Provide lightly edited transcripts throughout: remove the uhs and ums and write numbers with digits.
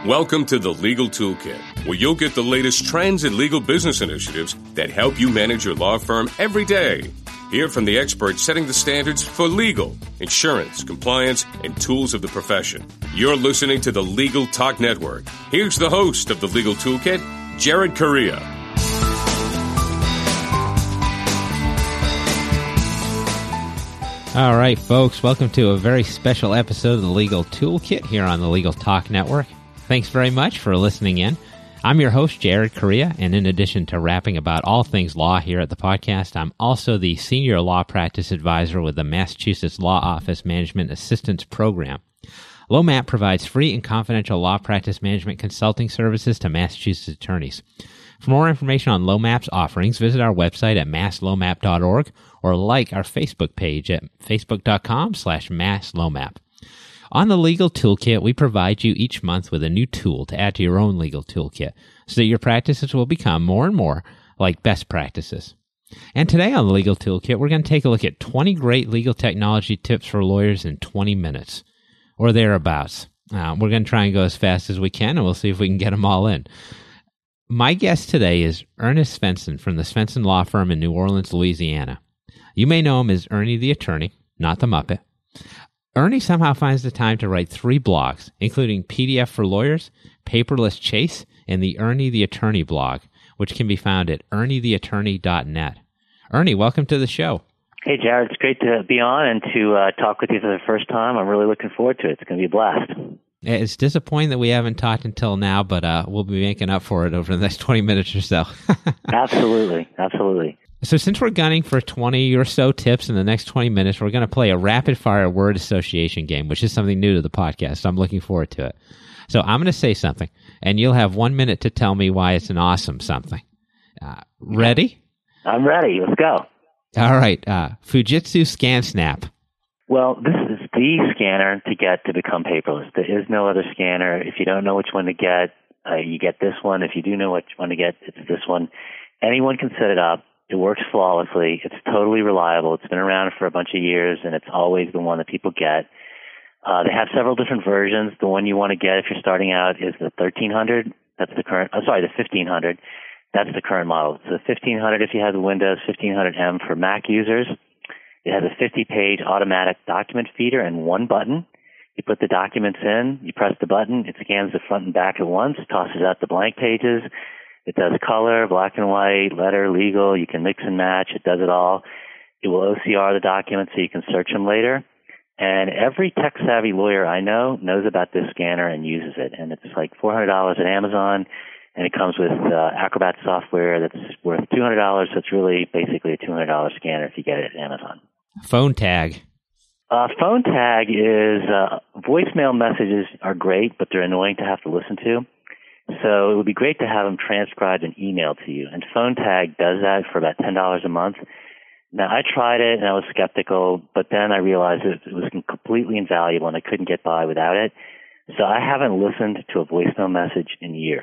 Welcome to the Legal Toolkit, where you'll get the latest trends and legal business initiatives that help you manage your law firm every day. Hear from the experts setting the standards for legal, insurance, compliance, and tools of the profession. You're listening to the Legal Talk Network. Here's the host of the Legal Toolkit, Jared Correia. All right, folks, welcome to a very special episode of the Legal Toolkit here on the Legal Talk Network. Thanks very much for listening in. I'm your host, Jared Correia, and in addition to rapping about all things law here at the podcast, I'm also the Senior Law Practice Advisor with the Massachusetts Law Office Management Assistance Program. LOMAP provides free and confidential law practice management consulting services to Massachusetts attorneys. For more information on LOMAP's offerings, visit our website at masslomap.org or like our Facebook page at facebook.com/masslomap. On the Legal Toolkit, we provide you each month with a new tool to add to your own legal toolkit so that your practices will become more and more like best practices. And today on the Legal Toolkit, we're going to take a look at 20 great legal technology tips for lawyers in 20 minutes, or thereabouts. We're going to try and go as fast as we can, and we'll see if we can get them all in. My guest today is Ernest Svensson from the Svensson Law Firm in New Orleans, Louisiana. You may know him as Ernie the Attorney, not the Muppet. Ernie somehow finds the time to write 3 blogs, including PDF for Lawyers, Paperless Chase, and the Ernie the Attorney blog, which can be found at ernietheattorney.net. Ernie, welcome to the show. Hey, Jared. It's great to be on and to talk with you for the first time. I'm really looking forward to it. It's going to be a blast. It's disappointing that we haven't talked until now, but we'll be making up for it over the next 20 minutes or so. Absolutely. So since we're gunning for 20 or so tips in the next 20 minutes, we're going to play a rapid-fire word association game, which is something new to the podcast, so I'm looking forward to it. So I'm going to say something, and you'll have 1 minute to tell me why it's an awesome something. Ready? I'm ready. Let's go. All right. Fujitsu ScanSnap. Well, this is the scanner to become paperless. There is no other scanner. If you don't know which one to get, you get this one. If you do know which one to get, it's this one. Anyone can set it up. It works flawlessly. It's totally reliable. It's been around for a bunch of years, and it's always the one that people get. They have several different versions. The one you want to get if you're starting out is the 1300. That's the current. The 1500. That's the current model. So the 1500 if you have the Windows, 1500M for Mac users. It has a 50-page automatic document feeder and one button. You put the documents in, you press the button, it scans the front and back at once, tosses out the blank pages. It does color, black and white, letter, legal. You can mix and match. It does it all. It will OCR the documents so you can search them later. And every tech-savvy lawyer I know knows about this scanner and uses it. And it's like $400 at Amazon, and it comes with Acrobat software that's worth $200. So it's really basically a $200 scanner if you get it at Amazon. Phone tag. Phone tag is voicemail messages are great, but they're annoying to have to listen to. So it would be great to have them transcribed and emailed to you. And Phone Tag does that for about $10 a month. Now, I tried it, and I was skeptical, but then I realized it was completely invaluable, and I couldn't get by without it. So I haven't listened to a voicemail message in years.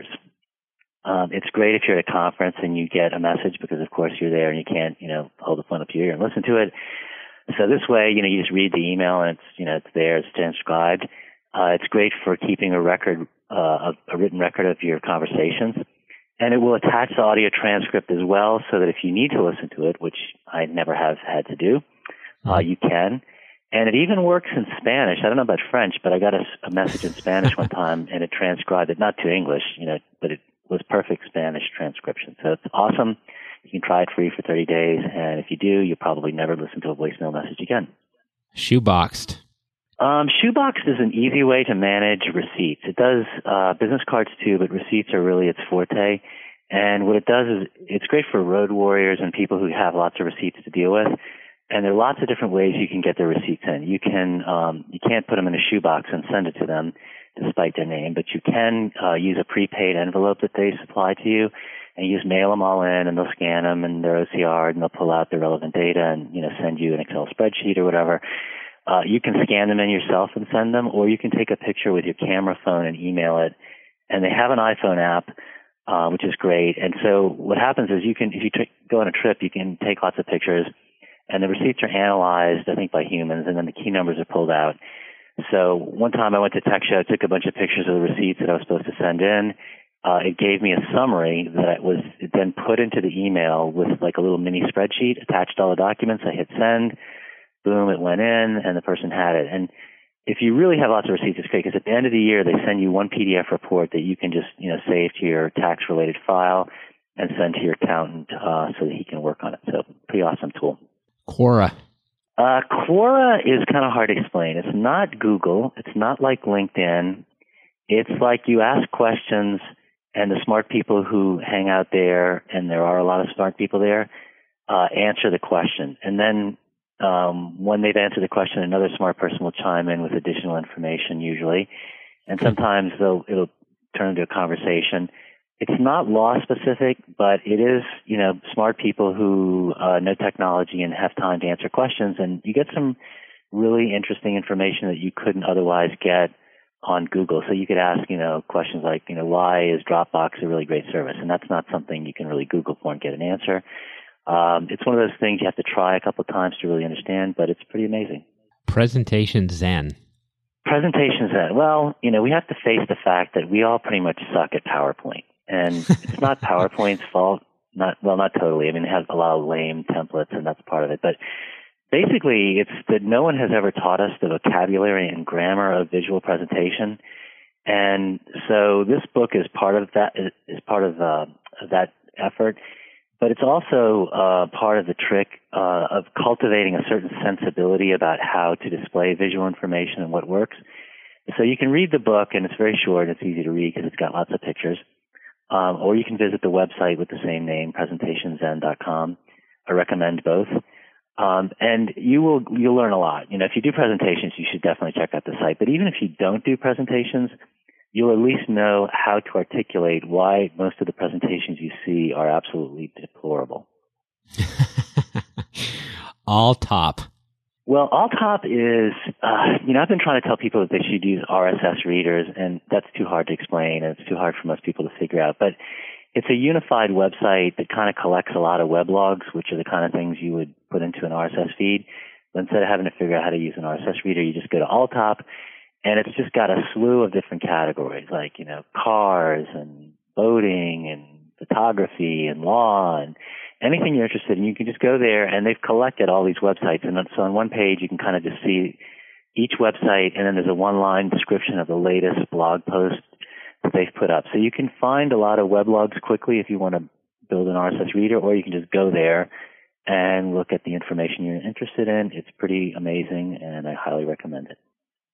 It's great if you're at a conference and you get a message because, of course, you're there and you can't, hold the phone up to your ear and listen to it. So this way, you just read the email, and it's there, it's transcribed. It's great for keeping a record, a written record of your conversations. And it will attach the audio transcript as well so that if you need to listen to it, which I never have had to do, you can. And it even works in Spanish. I don't know about French, but I got a message in Spanish one time, and it transcribed it, not to English, but it was perfect Spanish transcription. So it's awesome. You can try it free for 30 days. And if you do, you'll probably never listen to a voicemail message again. Shoeboxed. Shoebox is an easy way to manage receipts. It does business cards too, but receipts are really its forte. And what it does is it's great for road warriors and people who have lots of receipts to deal with. And there are lots of different ways you can get their receipts in. You can't put them in a shoebox and send it to them, despite their name, but you can use a prepaid envelope that they supply to you, and you just mail them all in, and they'll scan them, and they're OCR'd, and they'll pull out the relevant data and send you an Excel spreadsheet or whatever. You can scan them in yourself and send them, or you can take a picture with your camera phone and email it. And they have an iPhone app, which is great. And so what happens is if you go on a trip, you can take lots of pictures, and the receipts are analyzed, I think, by humans, and then the key numbers are pulled out. so one time I went to Tech Show, took a bunch of pictures of the receipts that I was supposed to send in. It gave me a summary that was then put into the email with like a little mini spreadsheet, attached all the documents. I hit send, boom, it went in, and the person had it. And if you really have lots of receipts, it's great because at the end of the year, they send you one PDF report that you can just, save to your tax-related file and send to your accountant so that he can work on it. So pretty awesome tool. Quora. Quora is kind of hard to explain. It's not Google. It's not like LinkedIn. It's like you ask questions, and the smart people who hang out there, and there are a lot of smart people there, answer the question. And then when they've answered the question, another smart person will chime in with additional information usually. And sometimes it'll turn into a conversation. It's not law specific, but it is, smart people who know technology and have time to answer questions. And you get some really interesting information that you couldn't otherwise get on Google. So you could ask, questions like, why is Dropbox a really great service? And that's not something you can really Google for and get an answer. It's one of those things you have to try a couple of times to really understand, but it's pretty amazing. Presentation Zen. Presentation Zen. Well, we have to face the fact that we all pretty much suck at PowerPoint. And it's not PowerPoint's fault. Not totally. I mean, it has a lot of lame templates, and that's part of it. But basically, it's that no one has ever taught us the vocabulary and grammar of visual presentation. And so this book is part of that, that effort. But it's also part of the trick of cultivating a certain sensibility about how to display visual information and what works. So you can read the book, and it's very short. It's easy to read because it's got lots of pictures. Or you can visit the website with the same name, presentationzen.com. I recommend both. And you'll learn a lot. If you do presentations, you should definitely check out the site. But even if you don't do presentations, you'll at least know how to articulate why most of the presentations you see are absolutely deplorable. Alltop. Well, Alltop is, I've been trying to tell people that they should use RSS readers, and that's too hard to explain, and it's too hard for most people to figure out. But it's a unified website that kind of collects a lot of weblogs, which are the kind of things you would put into an RSS feed. But instead of having to figure out how to use an RSS reader, you just go to Alltop, and it's just got a slew of different categories, like, cars and boating and photography and law and anything you're interested in. You can just go there, and they've collected all these websites. And so on one page, you can kind of just see each website, and then there's a one-line description of the latest blog post that they've put up. So you can find a lot of weblogs quickly if you want to build an RSS reader, or you can just go there and look at the information you're interested in. It's pretty amazing, and I highly recommend it.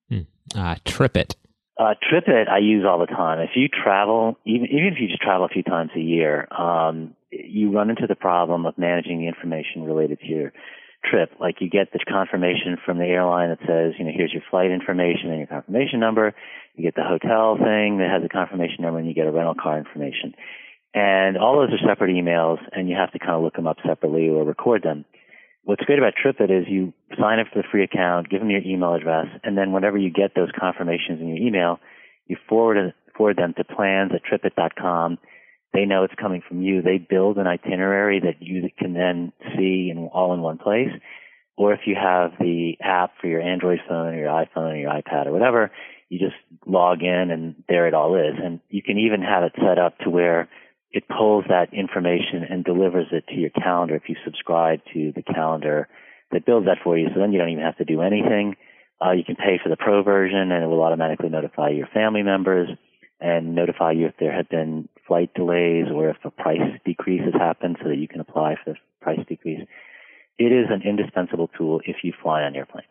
TripIt. TripIt I use all the time. If you travel, even if you just travel a few times a year, you run into the problem of managing the information related to your trip. Like you get the confirmation from the airline that says, here's your flight information and your confirmation number. You get the hotel thing that has a confirmation number, and you get a rental car information. And all those are separate emails, and you have to kind of look them up separately or record them. What's great about TripIt is you sign up for the free account, give them your email address, and then whenever you get those confirmations in your email, you forward them to plans@tripit.com. They know it's coming from you. They build an itinerary that you can then see all in one place. Or if you have the app for your Android phone or your iPhone or your iPad or whatever, you just log in and there it all is. And you can even have it set up to where it pulls that information and delivers it to your calendar if you subscribe to the calendar that builds that for you. So then you don't even have to do anything. You can pay for the pro version, and it will automatically notify your family members and notify you if there have been flight delays or if a price decrease has happened so that you can apply for the price decrease. It is an indispensable tool if you fly on airplanes.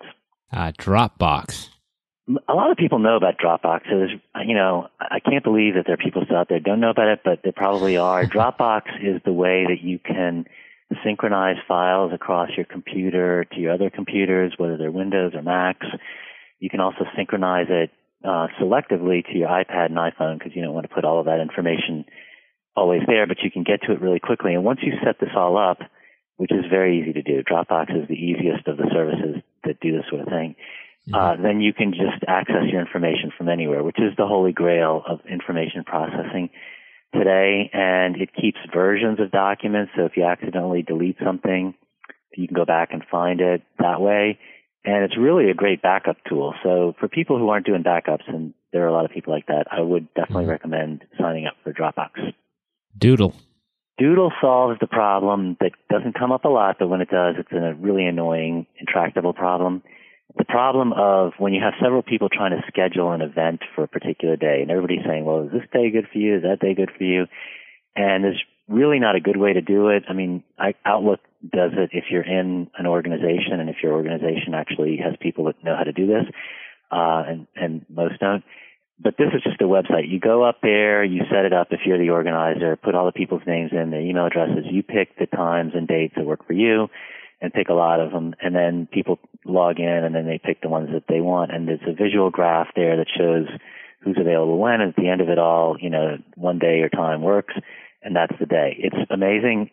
Dropbox. A lot of people know about Dropbox. I can't believe that there are people still out there who don't know about it, but there probably are. Dropbox is the way that you can synchronize files across your computer to your other computers, whether they're Windows or Macs. You can also synchronize it selectively to your iPad and iPhone because you don't want to put all of that information always there, but you can get to it really quickly. And once you set this all up, which is very easy to do, Dropbox is the easiest of the services that do this sort of thing, then you can just access your information from anywhere, which is the holy grail of information processing today. And it keeps versions of documents. So if you accidentally delete something, you can go back and find it that way. And it's really a great backup tool. So for people who aren't doing backups, and there are a lot of people like that, I would definitely recommend signing up for Dropbox. Doodle. Doodle solves the problem that doesn't come up a lot, but when it does, it's a really annoying, intractable problem. The problem of when you have several people trying to schedule an event for a particular day, and everybody's saying, well, is this day good for you? Is that day good for you? And there's really not a good way to do it. I mean, Outlook does it if you're in an organization and if your organization actually has people that know how to do this, and most don't. But this is just a website. You go up there, you set it up if you're the organizer, put all the people's names in, their email addresses. You pick the times and dates that work for you and pick a lot of them. And then people log in and then they pick the ones that they want. And there's a visual graph there that shows who's available when. And at the end of it all, one day or time works, and that's the day. It's amazing.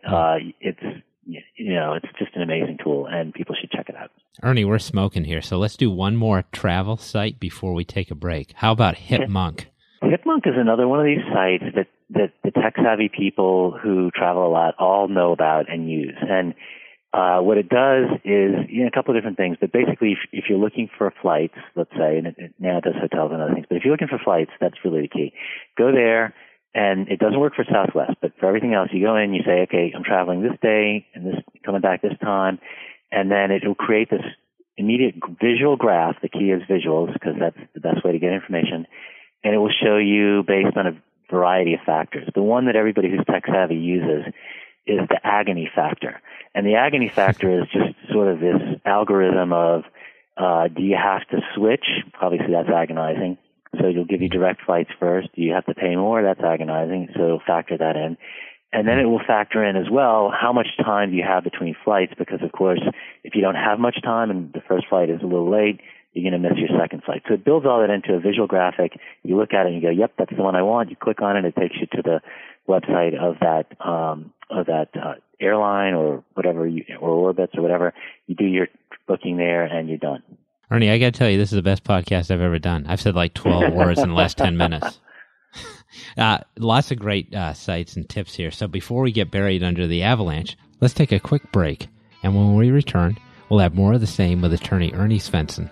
It's just an amazing tool, and people should check it out. Ernie, we're smoking here, so let's do one more travel site before we take a break. How about Hipmunk? Hipmunk is another one of these sites that the tech-savvy people who travel a lot all know about and use. And what it does is a couple of different things, but basically if you're looking for flights, let's say, and now it does hotels and other things, but if you're looking for flights, that's really the key. Go there. And it doesn't work for Southwest, but for everything else, you go in, you say, okay, I'm traveling this day and coming back this time, and then it will create this immediate visual graph. The key is visuals because that's the best way to get information, and it will show you based on a variety of factors. The one that everybody who's tech savvy uses is the agony factor, and the agony factor is just sort of this algorithm of do you have to switch? Obviously, that's agonizing. So it'll give you direct flights first. Do you have to pay more? That's agonizing. So it'll factor that in. And then it will factor in as well how much time do you have between flights, because, of course, if you don't have much time and the first flight is a little late, you're going to miss your second flight. So it builds all that into a visual graphic. You look at it and you go, yep, that's the one I want. You click on it. It takes you to the website of that airline or whatever, or Orbitz or whatever. You do your booking there and you're done. Ernie, I got to tell you, this is the best podcast I've ever done. I've said like 12 words in the last 10 minutes. Lots of great sites and tips here. So before we get buried under the avalanche, let's take a quick break. And when we return, we'll have more of the same with attorney Ernie Svensson.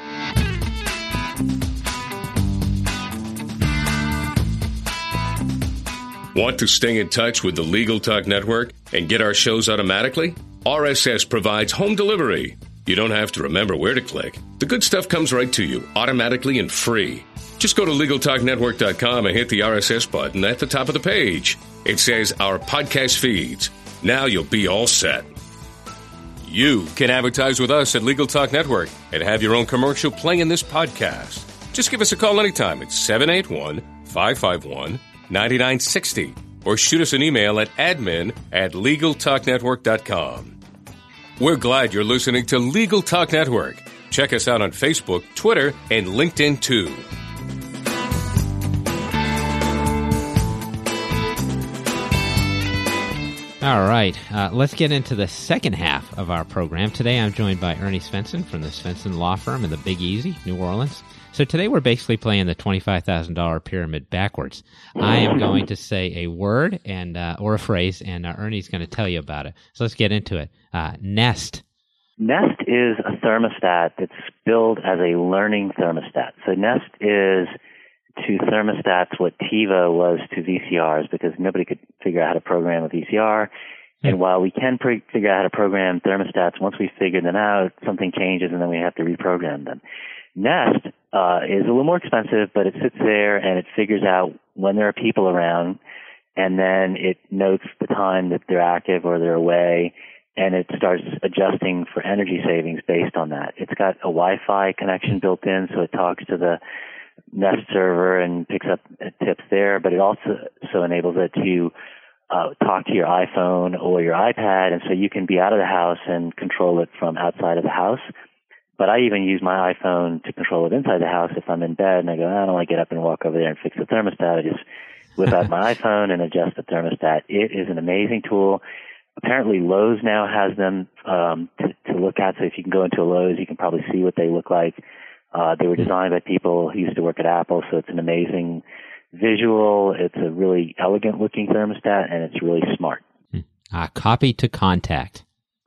Want to stay in touch with the Legal Talk Network and get our shows automatically? RSS provides home delivery. You don't have to remember where to click. The good stuff comes right to you, automatically and free. Just go to LegalTalkNetwork.com and hit the RSS button at the top of the page. It says Our Podcast Feeds. Now you'll be all set. You can advertise with us at Legal Talk Network and have your own commercial playing in this podcast. Just give us a call anytime at 781-551-9960 or shoot us an email at admin@LegalTalkNetwork.com. We're glad you're listening to Legal Talk Network. Check us out on Facebook, Twitter, and LinkedIn, too. All right, let's get into the second half of our program. Today I'm joined by Ernie Svensson from the Svensson Law Firm in the Big Easy, New Orleans. So today we're basically playing the $25,000 pyramid backwards. I am going to say a word and or a phrase, and Ernie's going to tell you about it. So let's get into it. Nest. Nest is a thermostat that's billed as a learning thermostat. So Nest is to thermostats what TiVo was to VCRs, because nobody could figure out how to program a VCR. And while we can figure out how to program thermostats, once we figure them out, something changes and then we have to reprogram them. Nest is a little more expensive, but it sits there and it figures out when there are people around, and then it notes the time that they're active or they're away, and it starts adjusting for energy savings based on that. It's got a Wi-Fi connection built in, so it talks to the Nest server and picks up tips there, but it also enables it to talk to your iPhone or your iPad, and so you can be out of the house and control it from outside of the house. But I even use my iPhone to control it inside the house. If I'm in bed and I go, I don't want to get up and walk over there and fix the thermostat, I just whip out my iPhone and adjust the thermostat. It is an amazing tool. Apparently Lowe's now has them to look at, so if you can go into a Lowe's, you can probably see what they look like. They were designed by people who used to work at Apple, so it's an amazing visual. It's a really elegant-looking thermostat, and it's really smart. Copy to contact.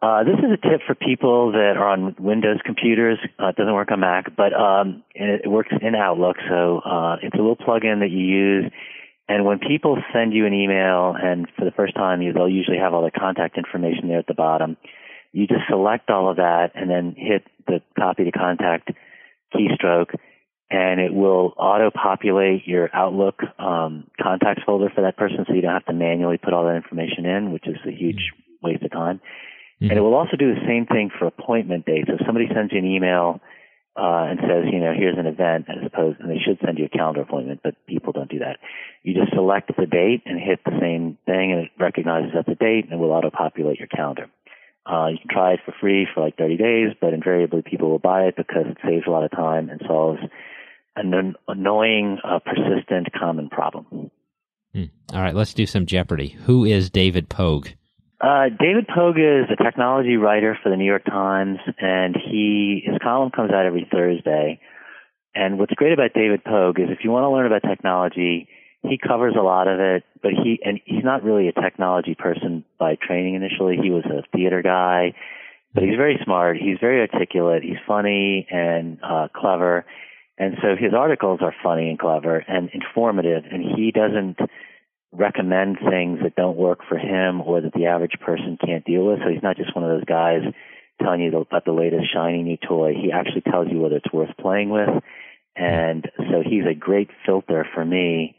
This is a tip for people that are on Windows computers. It doesn't work on Mac, but it works in Outlook. So it's a little plugin that you use. And when people send you an email, and for the first time, they'll usually have all the contact information there at the bottom. You just select all of that and then hit the copy to contact keystroke, and it will auto-populate your Outlook contacts folder for that person, so you don't have to manually put all that information in, which is a huge waste of time. Mm-hmm. And it will also do the same thing for appointment dates. So if somebody sends you an email and says, here's an event, and they should send you a calendar appointment, but people don't do that. You just select the date and hit the same thing, and it recognizes that's the date, and it will auto-populate your calendar. You can try it for free for like 30 days, but invariably people will buy it because it saves a lot of time and solves an annoying, persistent, common problem. All right, let's do some Jeopardy. Who is David Pogue? David Pogue is a technology writer for the New York Times, and his column comes out every Thursday. And what's great about David Pogue is if you want to learn about technology, he covers a lot of it, but he's not really a technology person by training initially. He was a theater guy, but he's very smart. He's very articulate. He's funny and clever. And so his articles are funny and clever and informative, and he doesn't recommend things that don't work for him or that the average person can't deal with. So he's not just one of those guys telling you about the latest shiny new toy. He actually tells you whether it's worth playing with. And so he's a great filter for me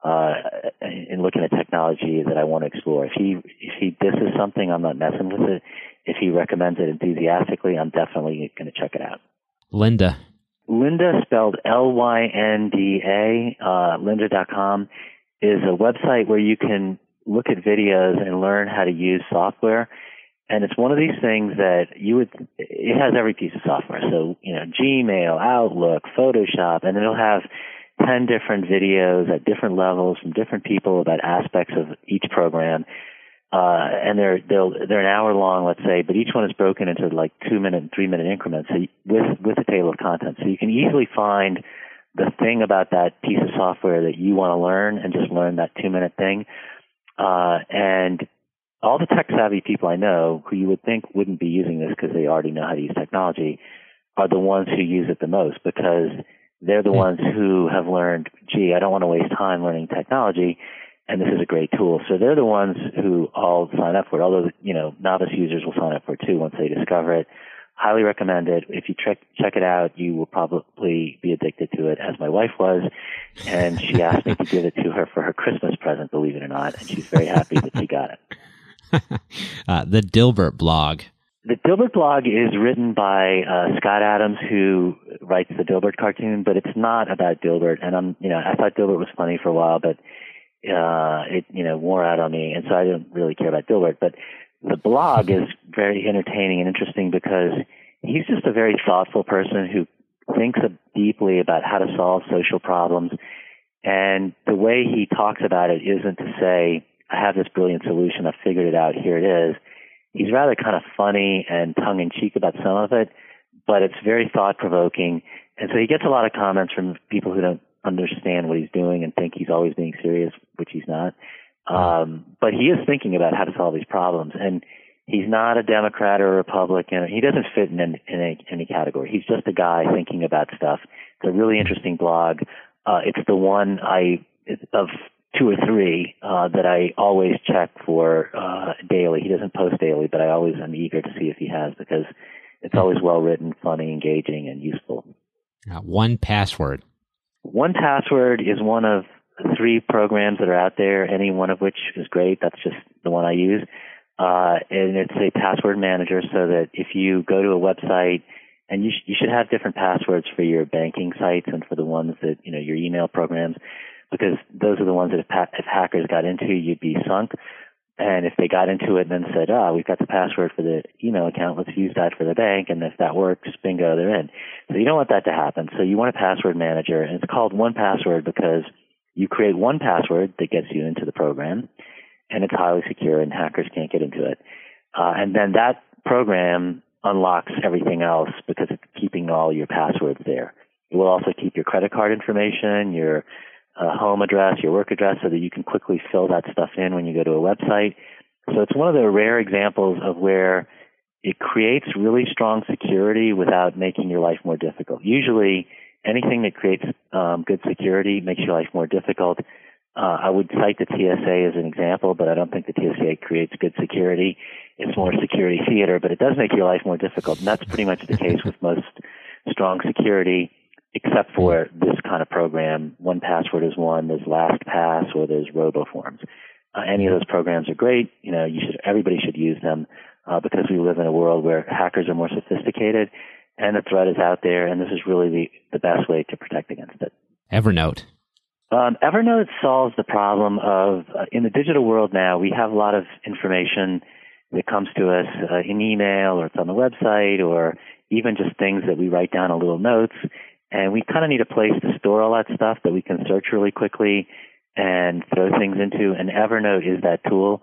in looking at technology that I want to explore. If he disses something, I'm not messing with it. If he recommends it enthusiastically, I'm definitely going to check it out. Lynda, spelled Lynda, lynda.com, is a website where you can look at videos and learn how to use software. And it's one of these things that it has every piece of software. So, Gmail, Outlook, Photoshop, and it'll have 10 different videos at different levels from different people about aspects of each program. And they're an hour long, let's say, but each one is broken into like 2-minute and 3-minute increments with a table of contents. So you can easily find the thing about that piece of software that you want to learn and just learn that 2-minute thing. And all the tech-savvy people I know who you would think wouldn't be using this because they already know how to use technology are the ones who use it the most, because they're the ones who have learned, I don't want to waste time learning technology, and this is a great tool. So they're the ones who all sign up for it, although, novice users will sign up for it too once they discover it. Highly recommend it. If you check it out, you will probably be addicted to it, as my wife was, and she asked me to give it to her for her Christmas present, believe it or not, and she's very happy that she got it. The Dilbert blog. The Dilbert blog is written by Scott Adams, who writes the Dilbert cartoon, but it's not about Dilbert. And I thought Dilbert was funny for a while, but it wore out on me, and so I didn't really care about Dilbert. But the blog is very entertaining and interesting because he's just a very thoughtful person who thinks deeply about how to solve social problems. And the way he talks about it isn't to say, I have this brilliant solution, I've figured it out, here it is. He's rather kind of funny and tongue-in-cheek about some of it, but it's very thought-provoking. And so he gets a lot of comments from people who don't understand what he's doing and think he's always being serious, which he's not. But he is thinking about how to solve these problems. And he's not a Democrat or a Republican. He doesn't fit in any category. He's just a guy thinking about stuff. It's a really interesting blog. It's the one of 2 or 3 that I always check for daily. He doesn't post daily, but I always am eager to see if he has, because it's always well-written, funny, engaging, and useful. 1Password. 1Password is one of 3 programs that are out there, any one of which is great. That's just the one I use. And it's a password manager, so that if you go to a website, and you should have different passwords for your banking sites and for the ones that, your email programs, because those are the ones that if hackers got into, you'd be sunk. And if they got into it and then said, we've got the password for the email account, let's use that for the bank, and if that works, bingo, they're in. So you don't want that to happen. So you want a password manager, and it's called 1Password because you create one password that gets you into the program, and it's highly secure, and hackers can't get into it. And then that program unlocks everything else because it's keeping all your passwords there. It will also keep your credit card information, your home address, your work address, so that you can quickly fill that stuff in when you go to a website. So it's one of the rare examples of where it creates really strong security without making your life more difficult. Usually, anything that creates good security makes your life more difficult. I would cite the TSA as an example, but I don't think the TSA creates good security. It's more security theater, but it does make your life more difficult. And that's pretty much the case with most strong security, except for this kind of program. 1Password is one. There's LastPass, or there's RoboForms. Any of those programs are great. Everybody should use them because we live in a world where hackers are more sophisticated and the threat is out there, and this is really the best way to protect against it. Evernote. Evernote solves the problem of, in the digital world now, we have a lot of information that comes to us in email, or it's on the website, or even just things that we write down in little notes. And we kind of need a place to store all that stuff that we can search really quickly and throw things into. And Evernote is that tool.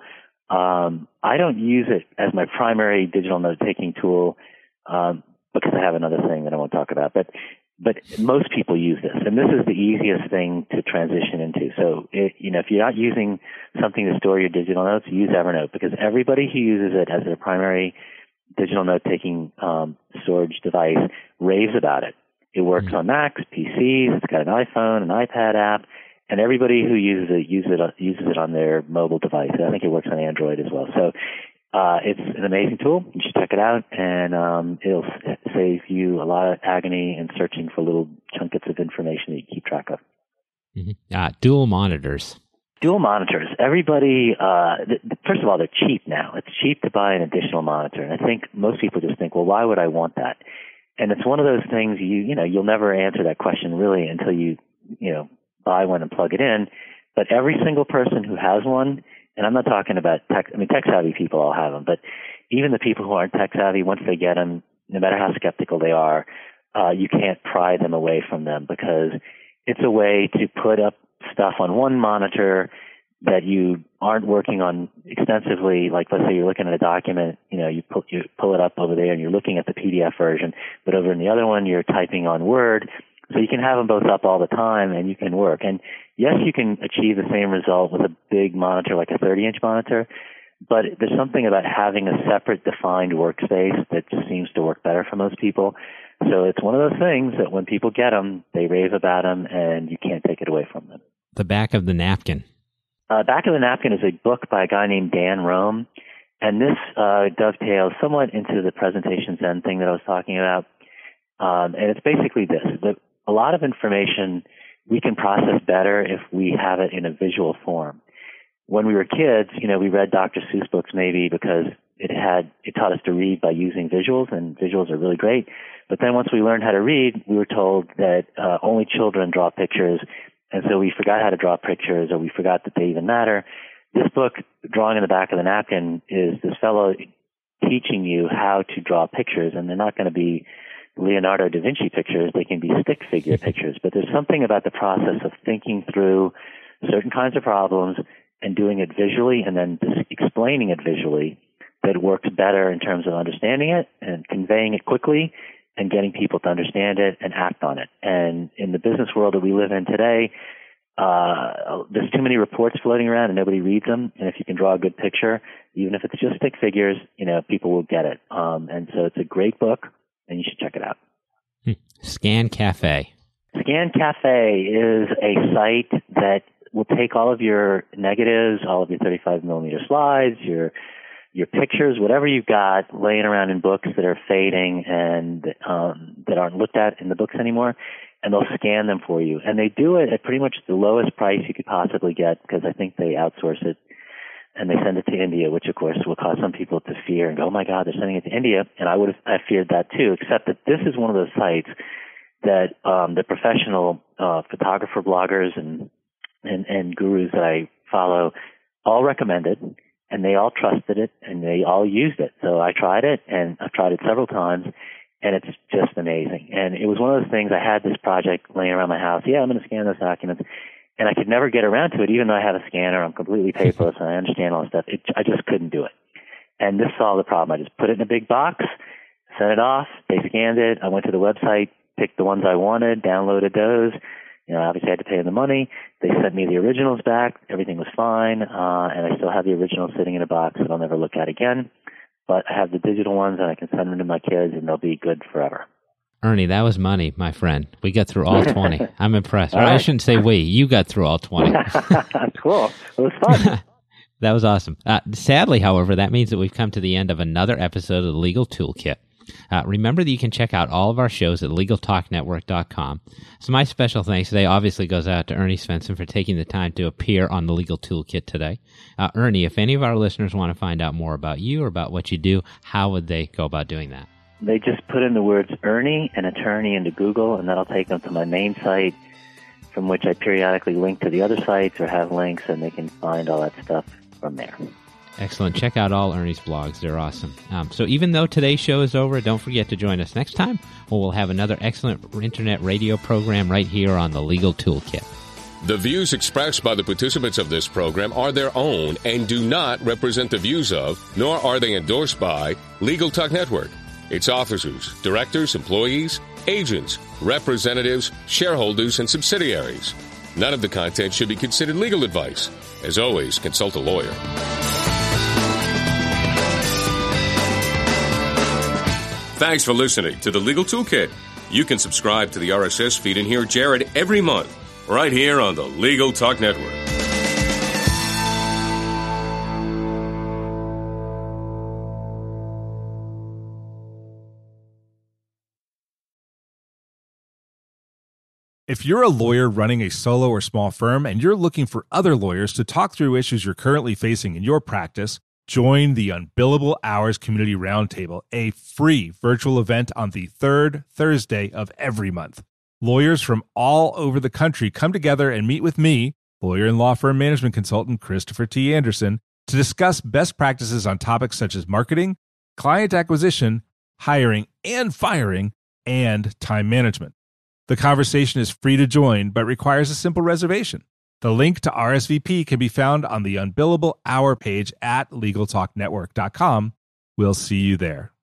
I don't use it as my primary digital note-taking tool because I have another thing that I won't talk about. But most people use this, and this is the easiest thing to transition into. So, if you're not using something to store your digital notes, use Evernote, because everybody who uses it as their primary digital note-taking storage device raves about it. It works on Macs, PCs, it's got an iPhone, an iPad app, and everybody who uses it on their mobile device. I think it works on Android as well. So it's an amazing tool. You should check it out, and it'll save you a lot of agony in searching for little chunkets of information that you keep track of. Mm-hmm. Dual monitors. Dual monitors. Everybody, first of all, they're cheap now. It's cheap to buy an additional monitor, and I think most people just think, well, why would I want that? And it's one of those things you'll never answer that question really until you buy one and plug it in. But every single person who has one, and I'm not talking about tech-savvy people all have them, but even the people who aren't tech-savvy, once they get them, no matter how skeptical they are, you can't pry them away from them, because it's a way to put up stuff on one monitor that you aren't working on extensively. Like, let's say you're looking at a document, you pull it up over there and you're looking at the PDF version, but over in the other one you're typing on Word. So you can have them both up all the time and you can work. And yes, you can achieve the same result with a big monitor, like a 30-inch monitor, but there's something about having a separate defined workspace that just seems to work better for most people. So it's one of those things that when people get them, they rave about them and you can't take it away from them. The Back of the Napkin. Back of the Napkin is a book by a guy named Dan Roam, and this dovetails somewhat into the presentation Zen thing that I was talking about. And it's basically this. A lot of information we can process better if we have it in a visual form. When we were kids, we read Dr. Seuss books maybe because it taught us to read by using visuals, and visuals are really great. But then once we learned how to read, we were told that only children draw pictures, and so we forgot how to draw pictures, or we forgot that they even matter. This book, Drawing in the Back of the Napkin, is this fellow teaching you how to draw pictures, and they're not going to be Leonardo da Vinci pictures. They can be stick figure pictures, but there's something about the process of thinking through certain kinds of problems and doing it visually and then just explaining it visually that works better in terms of understanding it and conveying it quickly and getting people to understand it and act on it. And in the business world that we live in today, there's too many reports floating around and nobody reads them. And if you can draw a good picture, even if it's just stick figures, people will get it. And so it's a great book, and you should check it out. Scan Cafe. Scan Cafe is a site that will take all of your negatives, all of your 35 millimeter slides, your pictures, whatever you've got laying around in books that are fading and that aren't looked at in the books anymore, and they'll scan them for you. And they do it at pretty much the lowest price you could possibly get, because I think they outsource it, and they send it to India, which of course will cause some people to fear and go, oh my God, they're sending it to India. And I feared that too, except that this is one of those sites that the professional photographer bloggers and gurus that I follow all recommended, and they all trusted it, and they all used it. So I tried it, and I've tried it several times, and it's just amazing. And it was one of those things, I had this project laying around my house. Yeah, I'm going to scan those documents. And I could never get around to it, even though I have a scanner. I'm completely paperless, and I understand all this stuff. I just couldn't do it. And this solved the problem. I just put it in a big box, sent it off. They scanned it. I went to the website, picked the ones I wanted, downloaded those. Obviously I had to pay them the money. They sent me the originals back. Everything was fine. And I still have the originals sitting in a box that I'll never look at again. but I have the digital ones, and I can send them to my kids, and they'll be good forever. Ernie, that was money, my friend. We got through all 20. I'm impressed. Or I shouldn't say we. You got through all 20. Cool. It was fun. That was awesome. Sadly, however, that means that we've come to the end of another episode of the Legal Toolkit. Remember that you can check out all of our shows at LegalTalkNetwork.com. So my special thanks today obviously goes out to Ernie Svensson for taking the time to appear on the Legal Toolkit today. Ernie, if any of our listeners want to find out more about you or about what you do, how would they go about doing that? They just put in the words Ernie and attorney into Google, and that'll take them to my main site, from which I periodically link to the other sites or have links, and they can find all that stuff from there. Excellent. Check out all Ernie's blogs. They're awesome. So even though today's show is over, don't forget to join us next time, where we'll have another excellent internet radio program right here on the Legal Toolkit. The views expressed by the participants of this program are their own and do not represent the views of, nor are they endorsed by, Legal Talk Network, its officers, directors, employees, agents, representatives, shareholders, and subsidiaries. None of the content should be considered legal advice. As always, consult a lawyer. Thanks for listening to the Legal Toolkit. You can subscribe to the RSS feed and hear Jared every month, right here on the Legal Talk Network. If you're a lawyer running a solo or small firm and you're looking for other lawyers to talk through issues you're currently facing in your practice, join the Unbillable Hours Community Roundtable, a free virtual event on the third Thursday of every month. Lawyers from all over the country come together and meet with me, lawyer and law firm management consultant Christopher T. Anderson, to discuss best practices on topics such as marketing, client acquisition, hiring and firing, and time management. The conversation is free to join, but requires a simple reservation. The link to RSVP can be found on the Unbillable Hour page at LegalTalkNetwork.com. We'll see you there.